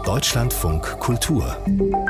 Deutschlandfunk Kultur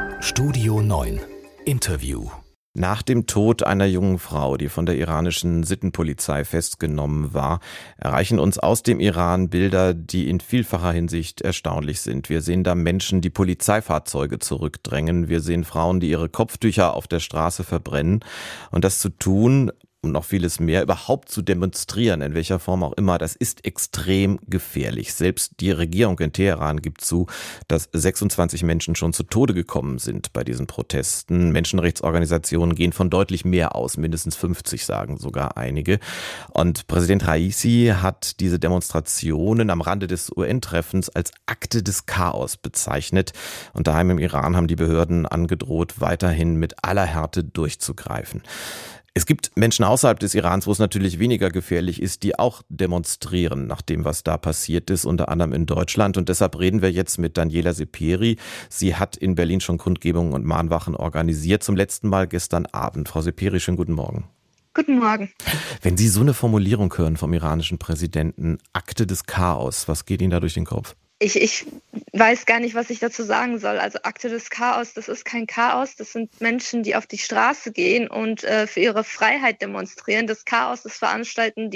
Studio 9 Interview. Nach dem Tod einer jungen Frau, die von der iranischen Sittenpolizei festgenommen war, erreichen uns aus dem Iran Bilder, die in vielfacher Hinsicht erstaunlich sind. Wir sehen da Menschen, die Polizeifahrzeuge zurückdrängen. Wir sehen Frauen, die ihre Kopftücher auf der Straße verbrennen. Und das zu tun und noch vieles mehr, überhaupt zu demonstrieren, in welcher Form auch immer, das ist extrem gefährlich. Selbst die Regierung in Teheran gibt zu, dass 26 Menschen schon zu Tode gekommen sind bei diesen Protesten. Menschenrechtsorganisationen gehen von deutlich mehr aus, mindestens 50 sagen sogar einige. Und Präsident Raisi hat diese Demonstrationen am Rande des UN-Treffens als Akte des Chaos bezeichnet. Und daheim im Iran haben die Behörden angedroht, weiterhin mit aller Härte durchzugreifen. Es gibt Menschen außerhalb des Irans, wo es natürlich weniger gefährlich ist, die auch demonstrieren nach dem, was da passiert ist, unter anderem in Deutschland. Und deshalb reden wir jetzt mit Daniela Seperi. Sie hat in Berlin schon Kundgebungen und Mahnwachen organisiert, zum letzten Mal gestern Abend. Frau Seperi, schönen guten Morgen. Guten Morgen. Wenn Sie so eine Formulierung hören vom iranischen Präsidenten, Akte des Chaos, was geht Ihnen da durch den Kopf? Ich weiß gar nicht, was ich dazu sagen soll. Also Akte des Chaos, das ist kein Chaos. Das sind Menschen, die auf die Straße gehen und für ihre Freiheit demonstrieren. Das Chaos, das veranstalten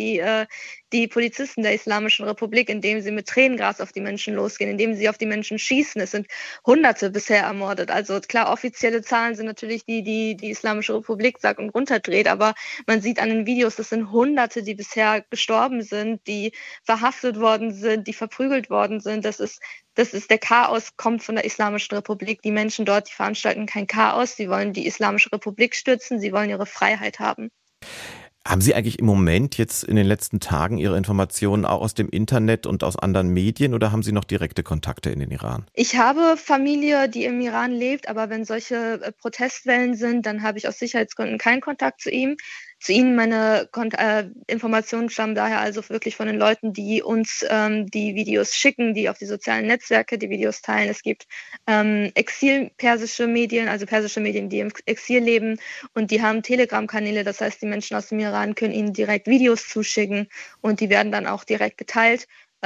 die Polizisten der Islamischen Republik, indem sie mit Tränengas auf die Menschen losgehen, indem sie auf die Menschen schießen. Es sind Hunderte bisher ermordet. Also klar, offizielle Zahlen sind natürlich die Islamische Republik sagt und runterdreht. Aber man sieht an den Videos, das sind Hunderte, die bisher gestorben sind, die verhaftet worden sind, die verprügelt worden sind. Das ist der Chaos, kommt von der Islamischen Republik. Die Menschen dort, die veranstalten kein Chaos. Sie wollen die Islamische Republik stützen. Sie wollen ihre Freiheit haben. Haben Sie eigentlich im Moment jetzt in den letzten Tagen Ihre Informationen auch aus dem Internet und aus anderen Medien oder haben Sie noch direkte Kontakte in den Iran? Ich habe Familie, die im Iran lebt, aber wenn solche Protestwellen sind, dann habe ich aus Sicherheitsgründen keinen Kontakt zu ihm. Zu Ihnen meine Informationen stammen daher also wirklich von den Leuten, die uns die Videos schicken, die auf die sozialen Netzwerke die Videos teilen. Es gibt exil-persische Medien, also persische Medien, die im Exil leben und die haben Telegram-Kanäle. Das heißt, die Menschen aus dem Iran können ihnen direkt Videos zuschicken und die werden dann auch direkt geteilt.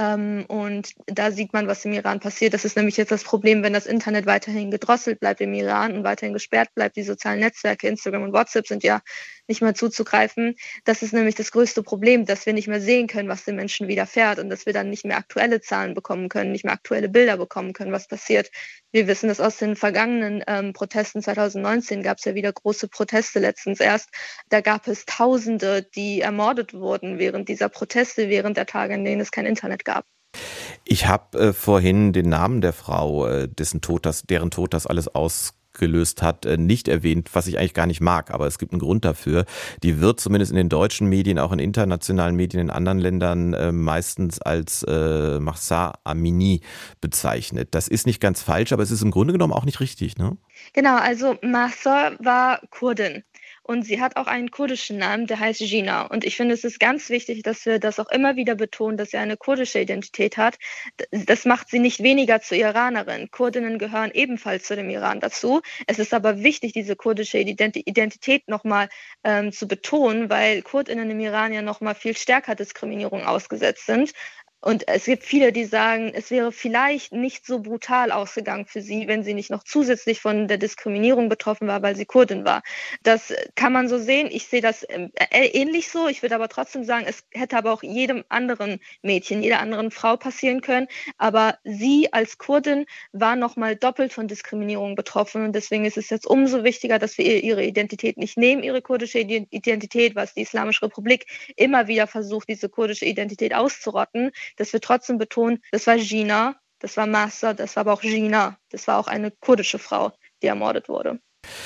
Und da sieht man, was im Iran passiert. Das ist nämlich jetzt das Problem, wenn das Internet weiterhin gedrosselt bleibt im Iran und weiterhin gesperrt bleibt. Die sozialen Netzwerke, Instagram und WhatsApp sind ja nicht mehr zuzugreifen. Das ist nämlich das größte Problem, dass wir nicht mehr sehen können, was den Menschen widerfährt und dass wir dann nicht mehr aktuelle Zahlen bekommen können, nicht mehr aktuelle Bilder bekommen können, was passiert. Wir wissen das aus den vergangenen Protesten 2019, gab es ja wieder große Proteste letztens erst. Da gab es Tausende, die ermordet wurden während dieser Proteste, während der Tage, in denen es kein Internet gab. Ich habe vorhin den Namen der Frau, deren Tod das alles ausgelöst hat, nicht erwähnt, was ich eigentlich gar nicht mag, aber es gibt einen Grund dafür. Die wird zumindest in den deutschen Medien, auch in internationalen Medien in anderen Ländern meistens als Mahsa Amini bezeichnet. Das ist nicht ganz falsch, aber es ist im Grunde genommen auch nicht richtig, ne? Genau, also Mahsa war Kurdin. Und sie hat auch einen kurdischen Namen, der heißt Jina. Und ich finde, es ist ganz wichtig, dass wir das auch immer wieder betonen, dass sie eine kurdische Identität hat. Das macht sie nicht weniger zur Iranerin. Kurdinnen gehören ebenfalls zu dem Iran dazu. Es ist aber wichtig, diese kurdische Identität nochmal zu betonen, weil Kurdinnen im Iran ja nochmal viel stärker Diskriminierung ausgesetzt sind. Und es gibt viele, die sagen, es wäre vielleicht nicht so brutal ausgegangen für sie, wenn sie nicht noch zusätzlich von der Diskriminierung betroffen war, weil sie Kurdin war. Das kann man so sehen. Ich sehe das ähnlich so. Ich würde aber trotzdem sagen, es hätte aber auch jedem anderen Mädchen, jeder anderen Frau passieren können. Aber sie als Kurdin war nochmal doppelt von Diskriminierung betroffen. Und deswegen ist es jetzt umso wichtiger, dass wir ihre Identität nicht nehmen, ihre kurdische Identität, was die Islamische Republik immer wieder versucht, diese kurdische Identität auszurotten, dass wir trotzdem betonen, das war Jina, das war Mahsa, das war aber auch Jina. Das war auch eine kurdische Frau, die ermordet wurde.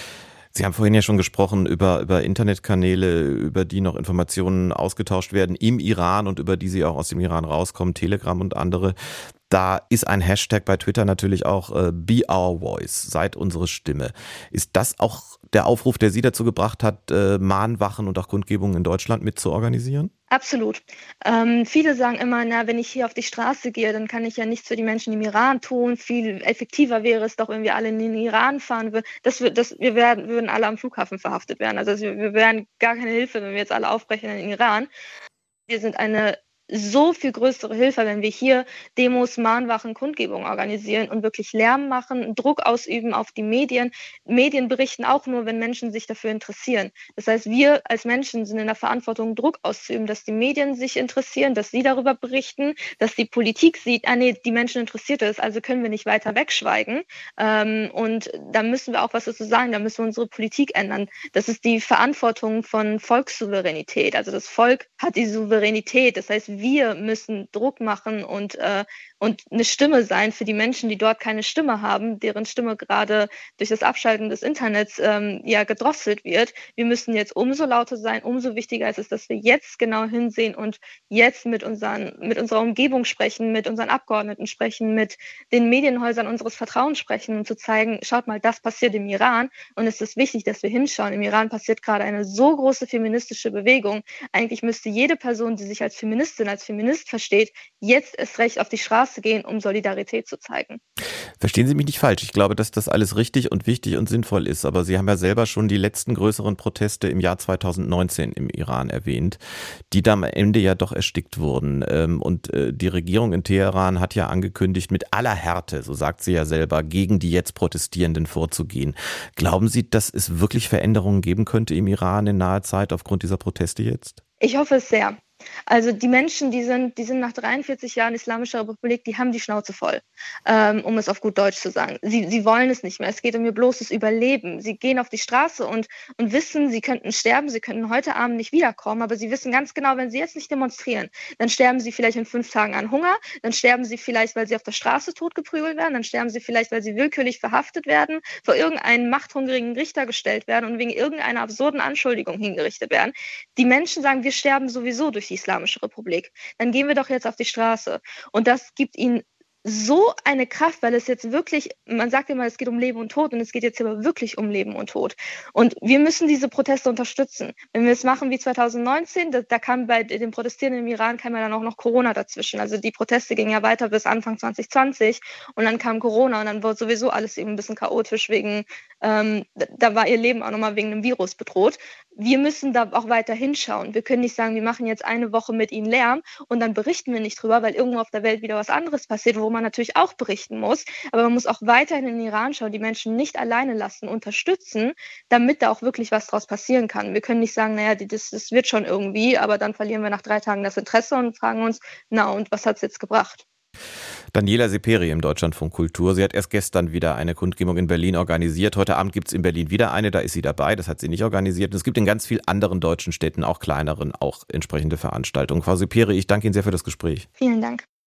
Sie haben vorhin ja schon gesprochen über Internetkanäle, über die noch Informationen ausgetauscht werden im Iran und über die sie auch aus dem Iran rauskommen, Telegram und andere. Da ist ein Hashtag bei Twitter natürlich auch Be Our Voice, seid unsere Stimme. Ist das auch der Aufruf, der Sie dazu gebracht hat, Mahnwachen und auch Kundgebungen in Deutschland mitzuorganisieren? Absolut. Viele sagen immer, wenn ich hier auf die Straße gehe, dann kann ich ja nichts für die Menschen im Iran tun. Viel effektiver wäre es doch, wenn wir alle in den Iran fahren würden. Wir würden alle am Flughafen verhaftet werden. Also wir wären gar keine Hilfe, wenn wir jetzt alle aufbrechen in den Iran. Wir sind eine so viel größere Hilfe, wenn wir hier Demos, Mahnwachen, Kundgebungen organisieren und wirklich Lärm machen, Druck ausüben auf die Medien. Medien berichten auch nur, wenn Menschen sich dafür interessieren. Das heißt, wir als Menschen sind in der Verantwortung, Druck auszuüben, dass die Medien sich interessieren, dass sie darüber berichten, dass die Politik sieht, die Menschen interessiert es, also können wir nicht weiter wegschweigen. Und da müssen wir auch was dazu sagen, da müssen wir unsere Politik ändern. Das ist die Verantwortung von Volkssouveränität. Also das Volk hat die Souveränität. Das heißt, wir müssen Druck machen und eine Stimme sein für die Menschen, die dort keine Stimme haben, deren Stimme gerade durch das Abschalten des Internets gedrosselt wird. Wir müssen jetzt umso lauter sein, umso wichtiger ist es, dass wir jetzt genau hinsehen und jetzt mit unserer Umgebung sprechen, mit unseren Abgeordneten sprechen, mit den Medienhäusern unseres Vertrauens sprechen, um zu zeigen, schaut mal, das passiert im Iran und es ist wichtig, dass wir hinschauen. Im Iran passiert gerade eine so große feministische Bewegung. Eigentlich müsste jede Person, die sich als Feministin, als Feminist versteht, jetzt erst recht auf die Straße gehen, um Solidarität zu zeigen. Verstehen Sie mich nicht falsch. Ich glaube, dass das alles richtig und wichtig und sinnvoll ist. Aber Sie haben ja selber schon die letzten größeren Proteste im Jahr 2019 im Iran erwähnt, die da am Ende ja doch erstickt wurden. Und die Regierung in Teheran hat ja angekündigt, mit aller Härte, so sagt sie ja selber, gegen die jetzt Protestierenden vorzugehen. Glauben Sie, dass es wirklich Veränderungen geben könnte im Iran in naher Zeit aufgrund dieser Proteste jetzt? Ich hoffe es sehr. Also die Menschen, die sind nach 43 Jahren Islamischer Republik, die haben die Schnauze voll, um es auf gut Deutsch zu sagen. Sie wollen es nicht mehr. Es geht um ihr bloßes Überleben. Sie gehen auf die Straße und wissen, sie könnten sterben, sie könnten heute Abend nicht wiederkommen, aber sie wissen ganz genau, wenn sie jetzt nicht demonstrieren, dann sterben sie vielleicht in 5 Tagen an Hunger, dann sterben sie vielleicht, weil sie auf der Straße totgeprügelt werden, dann sterben sie vielleicht, weil sie willkürlich verhaftet werden, vor irgendeinen machthungrigen Richter gestellt werden und wegen irgendeiner absurden Anschuldigung hingerichtet werden. Die Menschen sagen, wir sterben sowieso durch die Islamische Republik. Dann gehen wir doch jetzt auf die Straße. Und das gibt ihnen so eine Kraft, weil es jetzt wirklich, man sagt immer, es geht um Leben und Tod und es geht jetzt aber wirklich um Leben und Tod. Und wir müssen diese Proteste unterstützen. Wenn wir es machen wie 2019, da kam bei den Protestierenden im Iran kam ja dann auch noch Corona dazwischen. Also die Proteste gingen ja weiter bis Anfang 2020 und dann kam Corona und dann wurde sowieso alles eben ein bisschen chaotisch wegen, da war ihr Leben auch nochmal wegen einem Virus bedroht. Wir müssen da auch weiter hinschauen. Wir können nicht sagen, wir machen jetzt eine Woche mit ihnen Lärm und dann berichten wir nicht drüber, weil irgendwo auf der Welt wieder was anderes passiert, wo man natürlich auch berichten muss. Aber man muss auch weiterhin in den Iran schauen, die Menschen nicht alleine lassen, unterstützen, damit da auch wirklich was draus passieren kann. Wir können nicht sagen, naja, das wird schon irgendwie, aber dann verlieren wir nach 3 Tagen das Interesse und fragen uns, na und was hat es jetzt gebracht? Daniela Seperi im Deutschlandfunk Kultur. Sie hat erst gestern wieder eine Kundgebung in Berlin organisiert. Heute Abend gibt es in Berlin wieder eine, da ist sie dabei. Das hat sie nicht organisiert. Und es gibt in ganz vielen anderen deutschen Städten, auch kleineren, auch entsprechende Veranstaltungen. Frau Seperi, ich danke Ihnen sehr für das Gespräch. Vielen Dank.